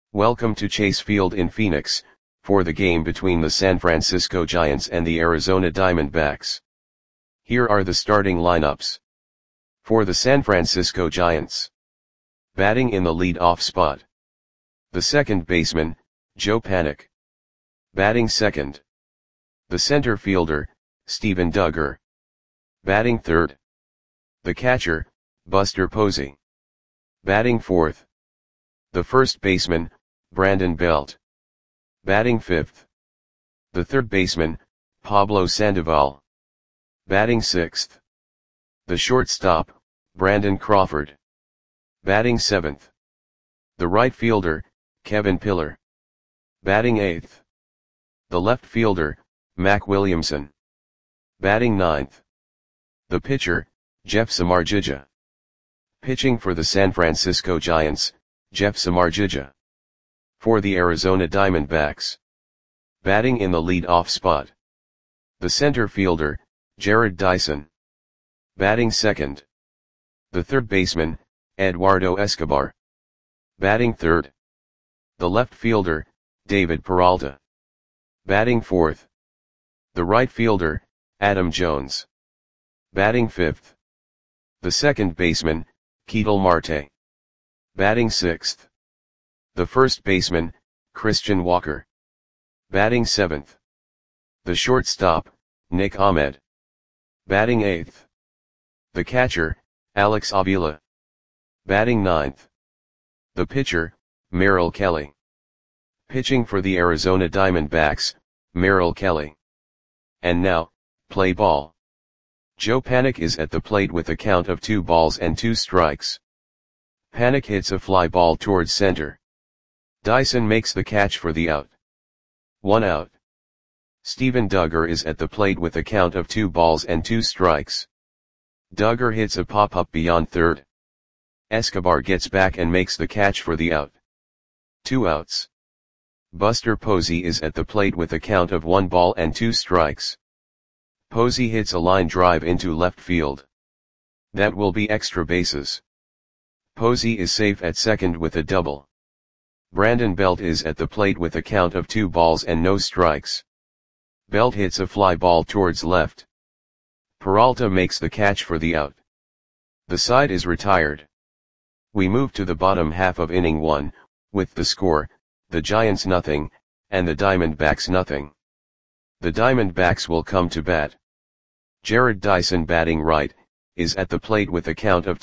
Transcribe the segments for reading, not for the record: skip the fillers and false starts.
Welcome to Chase Field in Phoenix, for the game between the San Francisco Giants and the Arizona Diamondbacks. Here are the starting lineups. For the San Francisco Giants. Batting in the lead-off spot. The second baseman, Joe Panik. Batting second. The center fielder, Steven Duggar. Batting third. The catcher, Buster Posey. Batting fourth. The first baseman, Brandon Belt. Batting fifth. The third baseman, Pablo Sandoval. Batting sixth. The shortstop, Brandon Crawford. Batting seventh. The right fielder, Kevin Pillar. Batting eighth. The left fielder, Mac Williamson. Batting ninth. The pitcher, Jeff Samardzija. Pitching for the San Francisco Giants, Jeff Samardzija. For the Arizona Diamondbacks. Batting in the lead-off spot. The center fielder, Jarrod Dyson. Batting second. The third baseman, Eduardo Escobar. Batting third. The left fielder, David Peralta. Batting fourth. The right fielder, Adam Jones. Batting fifth. The second baseman, Ketel Marte. Batting sixth. The first baseman, Christian Walker. Batting seventh. The shortstop, Nick Ahmed. Batting eighth. The catcher, Alex Avila. Batting ninth. The pitcher, Merrill Kelly. Pitching for the Arizona Diamondbacks, Merrill Kelly. And now, play ball. Joe Panik is at the plate with a count of 2-2. Panik hits a fly ball towards center. Dyson makes the catch for the out. 1 out. Steven Duggar is at the plate with a count of 2-2. Duggar hits a pop-up beyond third. Escobar gets back and makes the catch for the out. 2 outs. Buster Posey is at the plate with a count of 1-2. Posey hits a line drive into left field. That will be extra bases. Posey is safe at second with a double. Brandon Belt is at the plate with a count of 2-0. Belt hits a fly ball towards left. Peralta makes the catch for the out. The side is retired. We move to the bottom half of inning 1, with the score, the Giants 0, and the Diamondbacks 0. The Diamondbacks will come to bat. Jarrod Dyson batting right, is at the plate with a count of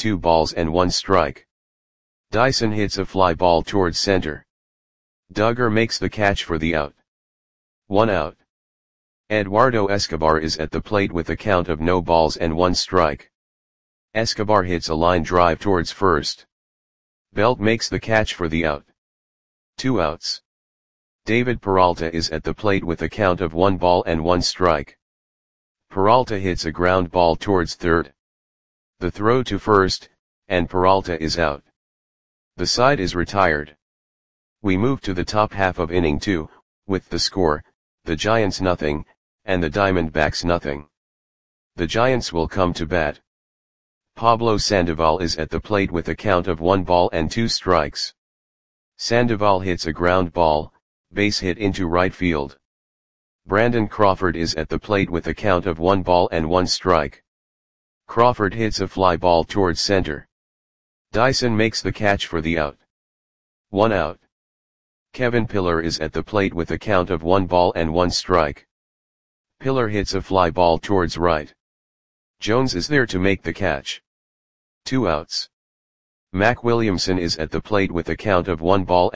2-1. Dyson hits a fly ball towards center. Duggar makes the catch for the out. 1 out. Eduardo Escobar is at the plate with a count of 0-1. Escobar hits a line drive towards first. Belt makes the catch for the out. 2 outs. David Peralta is at the plate with a count of 1-1. Peralta hits a ground ball towards third. The throw to first, and Peralta is out. The side is retired. We move to the top half of inning 2, with the score, the Giants 0, and the Diamondbacks 0. The Giants will come to bat. Pablo Sandoval is at the plate with a count of 1-2. Sandoval hits a ground ball, base hit into right field. Brandon Crawford is at the plate with a count of 1-1. Crawford hits a fly ball towards center. Dyson makes the catch for the out. 1 out. Kevin Pillar is at the plate with a count of 1-1. Pillar hits a fly ball towards right. Jones is there to make the catch. 2 outs. Mac Williamson is at the plate with a count of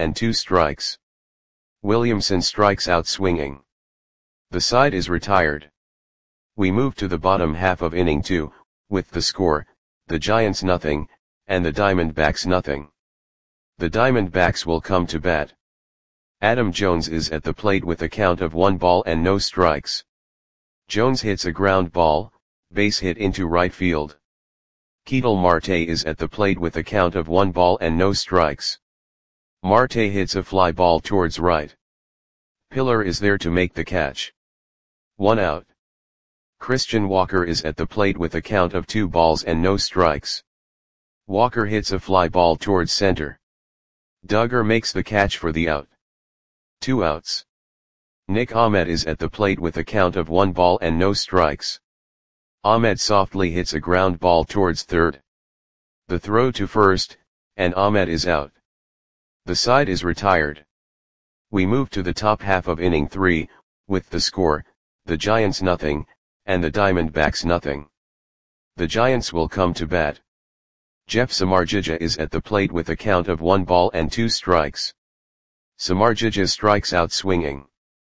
1-2. Williamson strikes out swinging. The side is retired. We move to the bottom half of inning 2, with the score, the Giants 0, and the Diamondbacks 0. The Diamondbacks will come to bat. Adam Jones is at the plate with a count of 1-0. Jones hits a ground ball, base hit into right field. Ketel Marte is at the plate with a count of 1-0. Marte hits a fly ball towards right. Pillar is there to make the catch. 1 out. Christian Walker is at the plate with a count of 2-0. Walker hits a fly ball towards center. Duggar makes the catch for the out. 2 outs. Nick Ahmed is at the plate with a count of 1 ball and no strikes. Ahmed softly hits a ground ball towards third. The throw to first, and Ahmed is out. The side is retired. We move to the top half of inning 3, with the score, the Giants nothing, and the Diamondbacks nothing. The Giants will come to bat. Jeff Samardzija is at the plate with a count of 1 ball and 2 strikes. Samardzija strikes out swinging.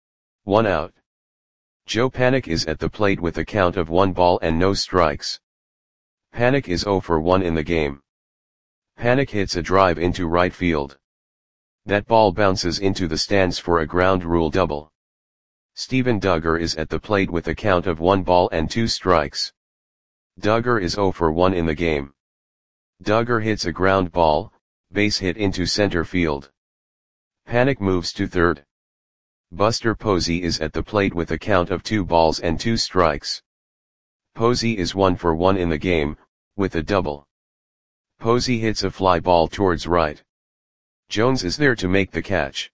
1 out. Joe Panik is at the plate with a count of 1 ball and no strikes. Panik is 0 for 1 in the game. Panik hits a drive into right field. That ball bounces into the stands for a ground rule double. Steven Duggar is at the plate with a count of 1 ball and 2 strikes. Duggar is 0 for 1 in the game. Duggar hits a ground ball, base hit into center field. Panik moves to third. Buster Posey is at the plate with a count of 2 balls and 2 strikes. Posey is 1 for 1 in the game, with a double. Posey hits a fly ball towards right. Jones is there to make the catch.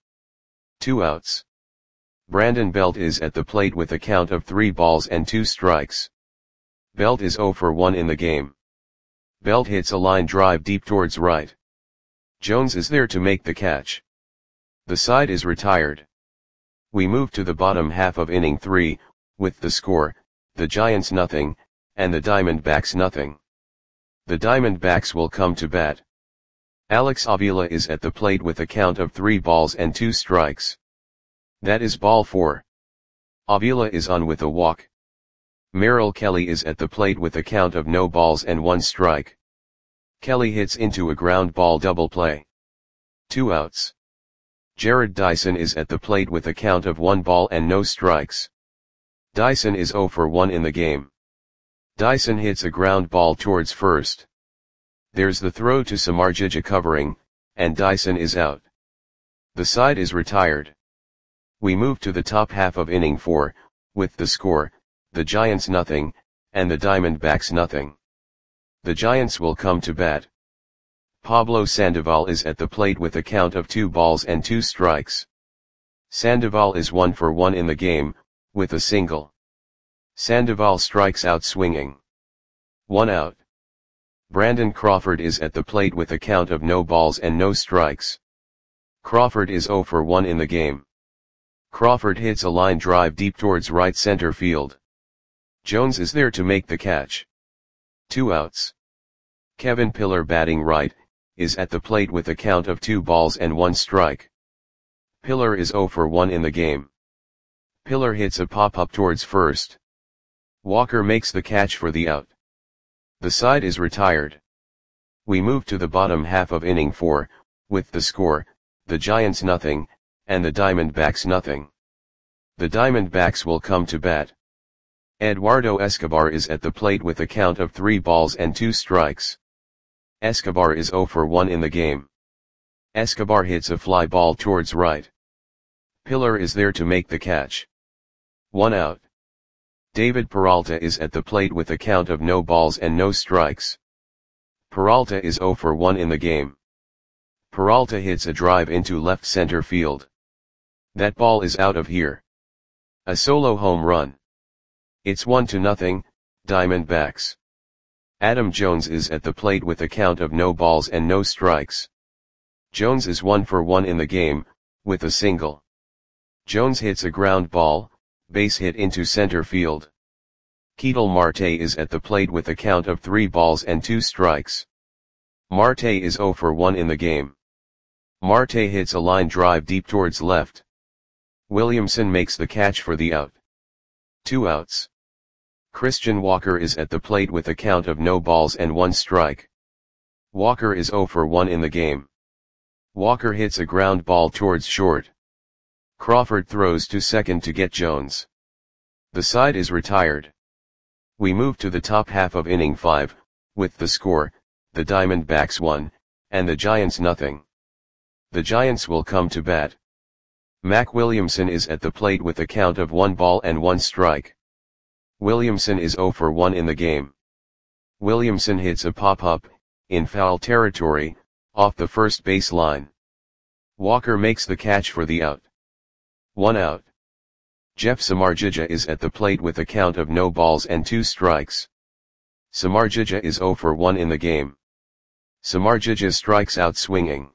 2 outs. Brandon Belt is at the plate with a count of 3 balls and 2 strikes. Belt is 0 for 1 in the game. Belt hits a line drive deep towards right. Jones is there to make the catch. The side is retired. We move to the bottom half of inning 3, with the score, the Giants nothing, and the Diamondbacks nothing. The Diamondbacks will come to bat. Alex Avila is at the plate with a count of 3 balls and 2 strikes. That is ball 4. Avila is on with a walk. Merrill Kelly is at the plate with a count of no balls and 1 strike. Kelly hits into a ground ball double play. 2 outs. Jared Dyson is at the plate with a count of 1 ball and no strikes. Dyson is 0 for 1 in the game. Dyson hits a ground ball towards first. There's the throw to Samardzija covering, and Dyson is out. The side is retired. We move to the top half of inning 4, with the score, the Giants nothing, and the Diamondbacks nothing. The Giants will come to bat. Pablo Sandoval is at the plate with a count of 2 balls and 2 strikes. Sandoval is 1 for 1 in the game, with a single. Sandoval strikes out swinging. 1 out. Brandon Crawford is at the plate with a count of no balls and no strikes. Crawford is 0 for 1 in the game. Crawford hits a line drive deep towards right center field. Jones is there to make the catch. 2 outs. Kevin Pillar batting right, is at the plate with a count of 2 balls and 1 strike. Pillar is 0 for 1 in the game. Pillar hits a pop-up towards first. Walker makes the catch for the out. The side is retired. We move to the bottom half of inning 4, with the score, the Giants nothing, and the Diamondbacks nothing. The Diamondbacks will come to bat. Eduardo Escobar is at the plate with a count of 3 balls and 2 strikes. Escobar is 0 for 1 in the game. Escobar hits a fly ball towards right. Pillar is there to make the catch. 1 out. David Peralta is at the plate with a count of no balls and no strikes. Peralta is 0 for 1 in the game. Peralta hits a drive into left center field. That ball is out of here. A solo home run. It's 1-0, Diamondbacks. Adam Jones is at the plate with a count of no balls and no strikes. Jones is 1 for 1 in the game, with a single. Jones hits a ground ball, base hit into center field. Ketel Marte is at the plate with a count of 3 balls and 2 strikes. Marte is 0 for 1 in the game. Marte hits a line drive deep towards left. Williamson makes the catch for the out. 2 outs. Christian Walker is at the plate with a count of no balls and 1 strike. Walker is 0 for 1 in the game. Walker hits a ground ball towards short. Crawford throws to second to get Jones. The side is retired. We move to the top half of inning 5, with the score, the Diamondbacks 1, and the Giants nothing. The Giants will come to bat. Mac Williamson is at the plate with a count of 1 ball and 1 strike. Williamson is 0 for 1 in the game. Williamson hits a pop-up, in foul territory, off the first base line. Walker makes the catch for the out. 1 out. Jeff Samardzija is at the plate with a count of no balls and 2 strikes. Samardzija is 0 for 1 in the game. Samardzija strikes out swinging.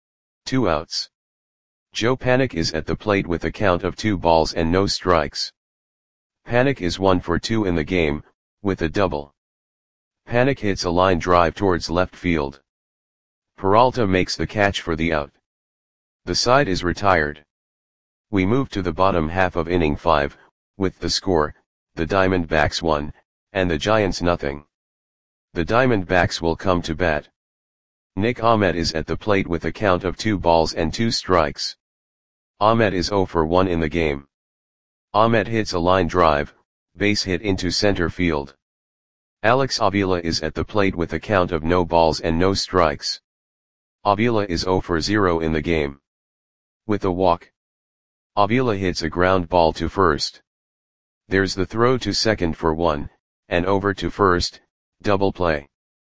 2 outs. Joe Panik is at the plate with a count of 2 balls and no strikes. Panik is 1 for 2 in the game, with a double. Panik hits a line drive towards left field. Peralta makes the catch for the out. The side is retired. We move to the bottom half of inning 5, with the score, the Diamondbacks 1, and the Giants nothing. The Diamondbacks will come to bat. Nick Ahmed is at the plate with a count of 2 balls and 2 strikes. Ahmed is 0 for 1 in the game. Ahmed hits a line drive, base hit into center field. Alex Avila is at the plate with a count of no balls and no strikes. Avila is 0 for 0 in the game. With a walk, Avila hits a ground ball to first. There's the throw to second for 1, and over to first, double play.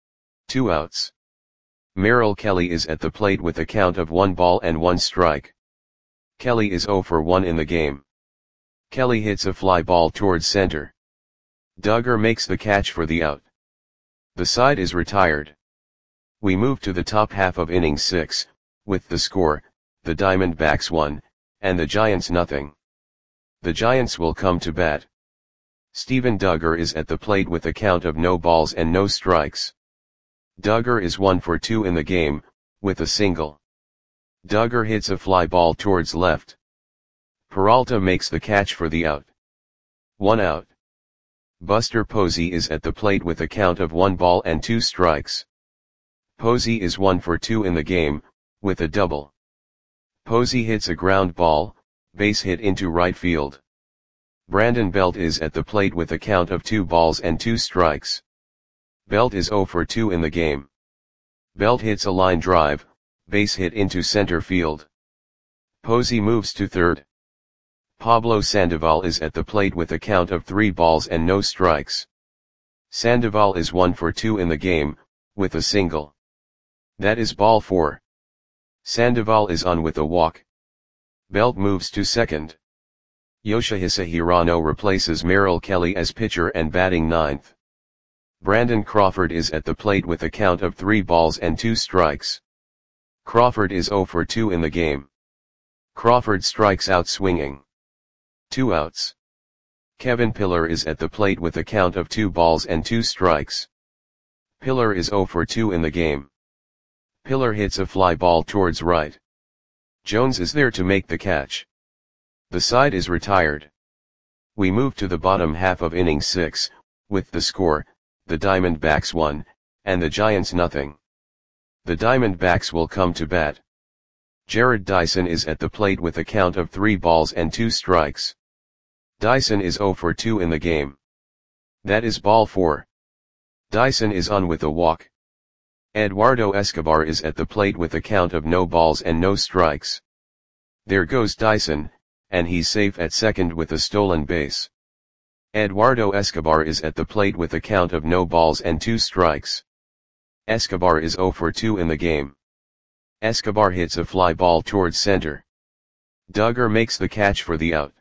2 outs. Merrill Kelly is at the plate with a count of 1 ball and 1 strike. Kelly is 0 for 1 in the game. Kelly hits a fly ball towards center. Duggar makes the catch for the out. The side is retired. We move to the top half of inning 6, with the score, the Diamondbacks 1, and the Giants nothing. The Giants will come to bat. Steven Duggar is at the plate with a count of no balls and no strikes. Duggar is 1 for 2 in the game, with a single. Duggar hits a fly ball towards left. Peralta makes the catch for the out. 1 out. Buster Posey is at the plate with a count of 1 ball and 2 strikes. Posey is 1 for 2 in the game, with a double. Posey hits a ground ball, base hit into right field. Brandon Belt is at the plate with a count of 2 balls and 2 strikes. Belt is 0 for 2 in the game. Belt hits a line drive, base hit into center field. Posey moves to third. Pablo Sandoval is at the plate with a count of 3 balls and no strikes. Sandoval is 1 for 2 in the game, with a single. That is ball 4. Sandoval is on with a walk. Belt moves to second. Yoshihisa Hirano replaces Merrill Kelly as pitcher and batting 9th. Brandon Crawford is at the plate with a count of 3 balls and 2 strikes. Crawford is 0 for 2 in the game. Crawford strikes out swinging. 2 outs. Kevin Pillar is at the plate with a count of 2 balls and 2 strikes. Pillar is 0 for 2 in the game. Pillar hits a fly ball towards right. Jones is there to make the catch. The side is retired. We move to the bottom half of inning 6, with the score, the Diamondbacks 1, and the Giants nothing. The Diamondbacks will come to bat. Jared Dyson is at the plate with a count of 3 balls and 2 strikes. Dyson is 0 for 2 in the game. That is ball 4. Dyson is on with a walk. Eduardo Escobar is at the plate with a count of no balls and no strikes. There goes Dyson, and he's safe at second with a stolen base. Eduardo Escobar is at the plate with a count of no balls and 2 strikes. Escobar is 0 for 2 in the game. Escobar hits a fly ball towards center. Duggar makes the catch for the out.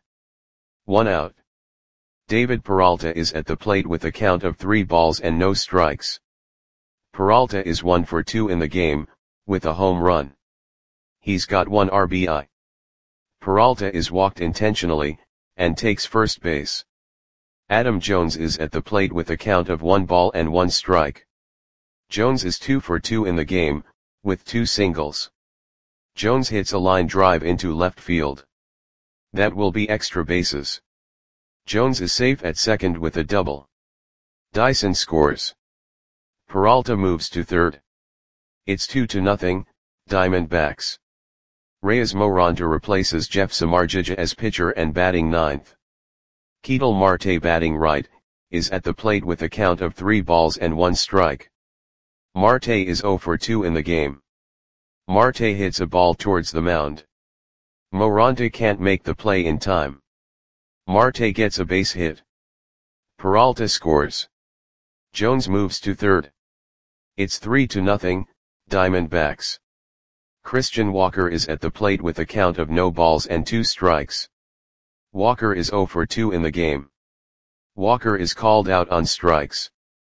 1 out. David Peralta is at the plate with a count of 3 balls and no strikes. Peralta is 1 for 2 in the game, with a home run. He's got 1 RBI. Peralta is walked intentionally, and takes first base. Adam Jones is at the plate with a count of 1 ball and 1 strike. Jones is 2 for 2 in the game, with 2 singles. Jones hits a line drive into left field. That will be extra bases. Jones is safe at second with a double. Dyson scores. Peralta moves to third. It's 2-0, Diamondbacks. Reyes Moronta replaces Jeff Samardzija as pitcher and batting 9th. Ketel Marte batting right, is at the plate with a count of 3 balls and 1 strike. Marte is 0 for 2 in the game. Marte hits a ball towards the mound. Moronta can't make the play in time. Marte gets a base hit. Peralta scores. Jones moves to third. It's 3-0, Diamondbacks. Christian Walker is at the plate with a count of no balls and 2 strikes. Walker is 0 for 2 in the game. Walker is called out on strikes.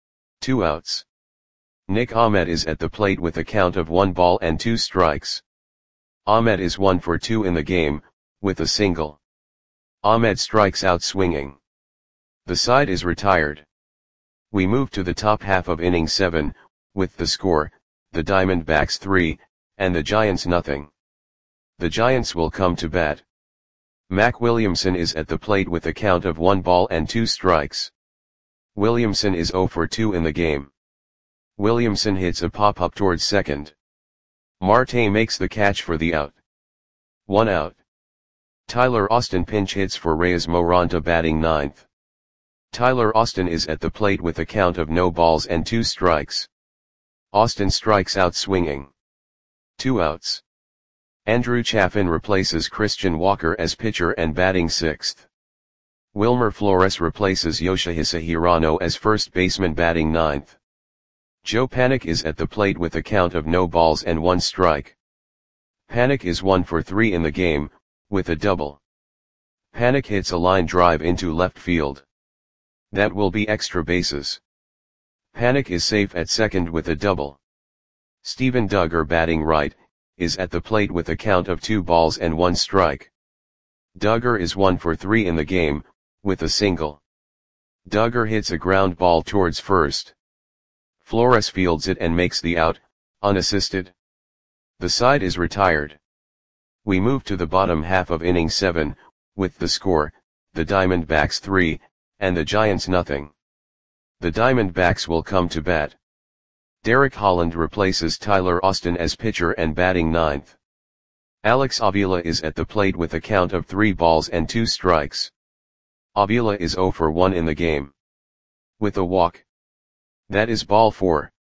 2 outs. Nick Ahmed is at the plate with a count of 1 ball and 2 strikes. Ahmed is 1 for 2 in the game, with a single. Ahmed strikes out swinging. The side is retired. We move to the top half of inning 7, with the score, the Diamondbacks 3, and the Giants nothing. The Giants will come to bat. Mac Williamson is at the plate with a count of 1 ball and 2 strikes. Williamson is 0 for 2 in the game. Williamson hits a pop-up towards second. Marte makes the catch for the out. 1 out. Tyler Austin pinch hits for Reyes Moronta batting 9th. Tyler Austin is at the plate with a count of no balls and 2 strikes. Austin strikes out swinging. 2 outs. Andrew Chafin replaces Christian Walker as pitcher and batting 6th. Wilmer Flores replaces Yoshihisa Hirano as first baseman batting 9th. Joe Panik is at the plate with a count of no balls and 1 strike. Panik is 1 for 3 in the game, with a double. Panik hits a line drive into left field. That will be extra bases. Panik is safe at second with a double. Steven Duggar batting right, is at the plate with a count of 2 balls and 1 strike. Duggar is 1 for 3 in the game, with a single. Duggar hits a ground ball towards first. Flores fields it and makes the out, unassisted. The side is retired. We move to the bottom half of inning 7, with the score, the Diamondbacks 3, and the Giants nothing. The Diamondbacks will come to bat. Derek Holland replaces Tyler Austin as pitcher and batting 9th. Alex Avila is at the plate with a count of 3 balls and 2 strikes. Avila is 0 for 1 in the game. With a walk. That is ball 4.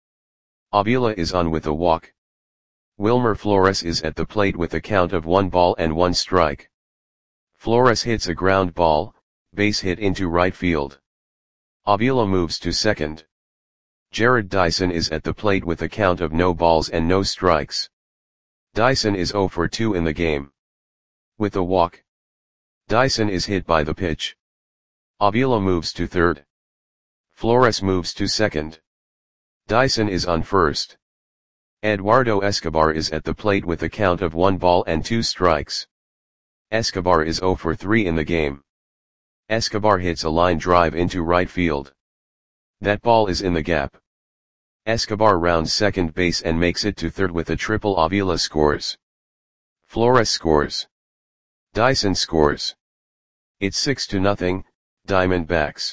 Avila is on with a walk. Wilmer Flores is at the plate with a count of 1 ball and 1 strike. Flores hits a ground ball, base hit into right field. Avila moves to second. Jared Dyson is at the plate with a count of no balls and no strikes. Dyson is 0 for 2 in the game. With a walk. Dyson is hit by the pitch. Avila moves to third. Flores moves to second. Dyson is on first. Eduardo Escobar is at the plate with a count of 1 ball and 2 strikes. Escobar is 0 for 3 in the game. Escobar hits a line drive into right field. That ball is in the gap. Escobar rounds second base and makes it to third with a triple. Avila scores. Flores scores. Dyson scores. It's 6-0, Diamondbacks.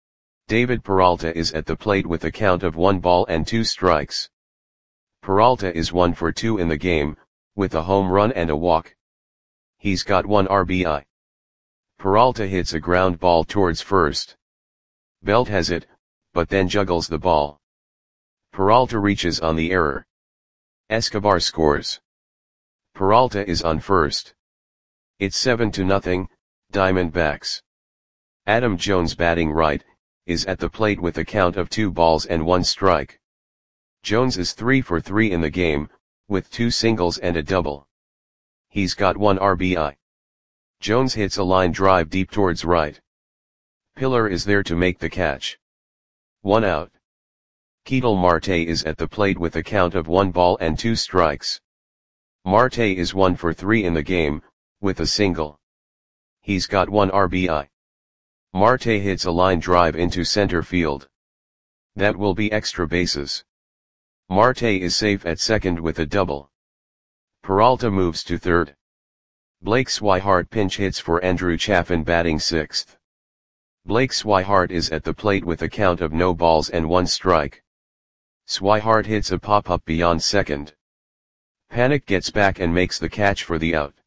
David Peralta is at the plate with a count of 1 ball and 2 strikes. Peralta is 1 for 2 in the game, with a home run and a walk. He's got 1 RBI. Peralta hits a ground ball towards first. Belt has it, but then juggles the ball. Peralta reaches on the error. Escobar scores. Peralta is on first. It's 7-0, Diamondbacks. Adam Jones batting right, is at the plate with a count of 2 balls and 1 strike. Jones is 3 for 3 in the game, with 2 singles and a double. He's got 1 RBI. Jones hits a line drive deep towards right. Pillar is there to make the catch. 1 out. Ketel Marte is at the plate with a count of 1 ball and 2 strikes. Marte is 1 for 3 in the game, with a single. He's got 1 RBI. Marte hits a line drive into center field. That will be extra bases. Marte is safe at second with a double. Peralta moves to third. Blake Swihart pinch hits for Andrew Chafin batting 6th. Blake Swihart is at the plate with a count of no balls and 1 strike. Swihart hits a pop-up beyond second. Panik gets back and makes the catch for the out.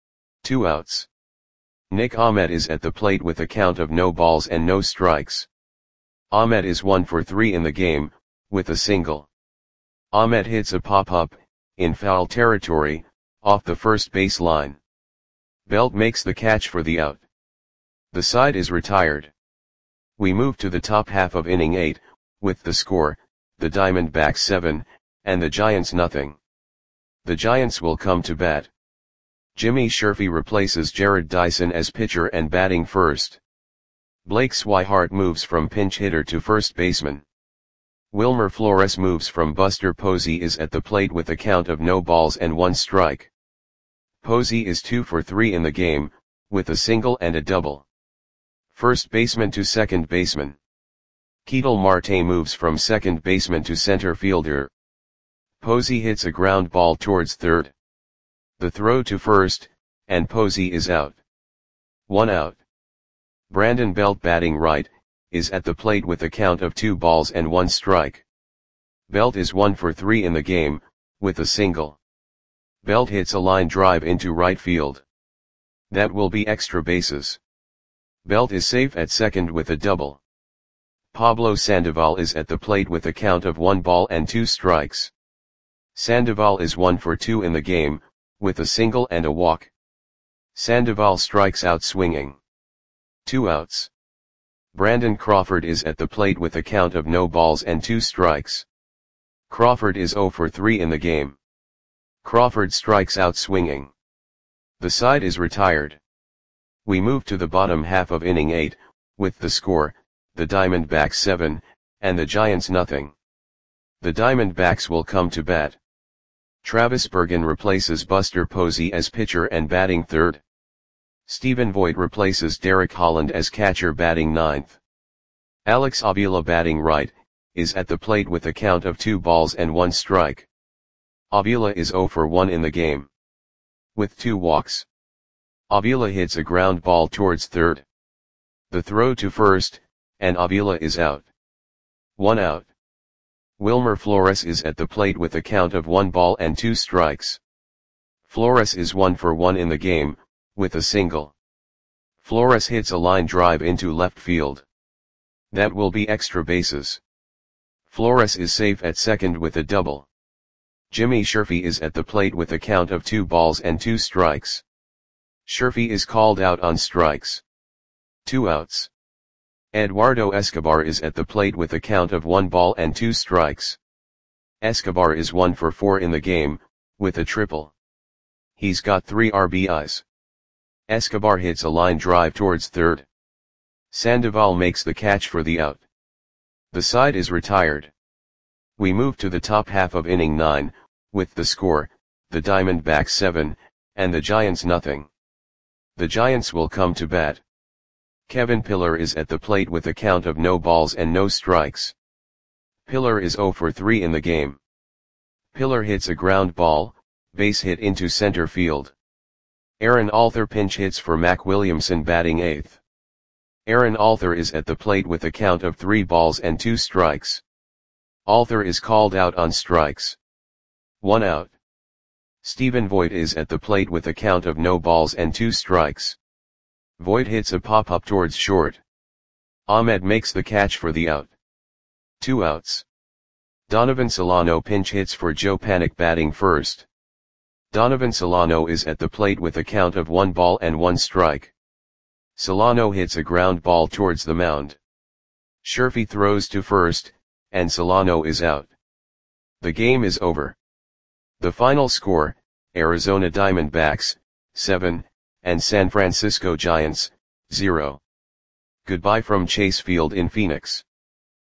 2 outs. Nick Ahmed is at the plate with a count of no balls and no strikes. Ahmed is 1 for 3 in the game, with a single. Ahmed hits a pop-up, in foul territory, off the first base line. Belt makes the catch for the out. The side is retired. We move to the top half of inning 8, with the score, the Diamondbacks 7, and the Giants nothing. The Giants will come to bat. Jimmy Sherfy replaces Jared Dyson as pitcher and batting first. Blake Swihart moves from pinch hitter to first baseman. Wilmer Flores moves from Buster Posey is at the plate with a count of no balls and 1 strike. Posey is 2 for 3 in the game, with a single and a double. First baseman to second baseman. Ketel Marte moves from second baseman to center fielder. Posey hits a ground ball towards third. The throw to first, and Posey is out. 1 out. Brandon Belt batting right, is at the plate with a count of 2 balls and 1 strike. Belt is 1 for 3 in the game, with a single. Belt hits a line drive into right field. That will be extra bases. Belt is safe at second with a double. Pablo Sandoval is at the plate with a count of 1 ball and 2 strikes. Sandoval is 1 for 2 in the game, with a single and a walk. Sandoval strikes out swinging. 2 outs. Brandon Crawford is at the plate with a count of no balls and 2 strikes. Crawford is 0 for 3 in the game. Crawford strikes out swinging. The side is retired. We move to the bottom half of inning 8, with the score, the Diamondbacks 7, and the Giants nothing. The Diamondbacks will come to bat. Travis Bergen replaces Buster Posey as pitcher and batting third. Stephen Voigt replaces Derek Holland as catcher batting ninth. Alex Avila batting right, is at the plate with a count of 2 balls and 1 strike. Avila is 0 for 1 in the game. With 2 walks. Avila hits a ground ball towards third. The throw to first, and Avila is out. 1 out. Wilmer Flores is at the plate with a count of 1 ball and 2 strikes. Flores is 1 for 1 in the game, with a single. Flores hits a line drive into left field. That will be extra bases. Flores is safe at second with a double. Jimmy Sherfy is at the plate with a count of 2 balls and 2 strikes. Sherfy is called out on strikes. 2 outs. Eduardo Escobar is at the plate with a count of 1 ball and 2 strikes. Escobar is 1 for 4 in the game, with a triple. He's got 3 RBIs. Escobar hits a line drive towards third. Sandoval makes the catch for the out. The side is retired. We move to the top half of inning 9, with the score, the Diamondbacks 7, and the Giants nothing. The Giants will come to bat. Kevin Pillar is at the plate with a count of no balls and no strikes. Pillar is 0 for 3 in the game. Pillar hits a ground ball, base hit into center field. Aaron Alther pinch hits for Mac Williamson batting 8th. Aaron Alther is at the plate with a count of 3 balls and 2 strikes. Alther is called out on strikes. 1 out. Stephen Voigt is at the plate with a count of no balls and 2 strikes. Voigt hits a pop-up towards short. Ahmed makes the catch for the out. 2 outs. Donovan Solano pinch hits for Joe Panik batting first. Donovan Solano is at the plate with a count of 1 ball and 1 strike. Solano hits a ground ball towards the mound. Sherfy throws to first, and Solano is out. The game is over. The final score, Arizona Diamondbacks, 7, and San Francisco Giants, 0. Goodbye from Chase Field in Phoenix.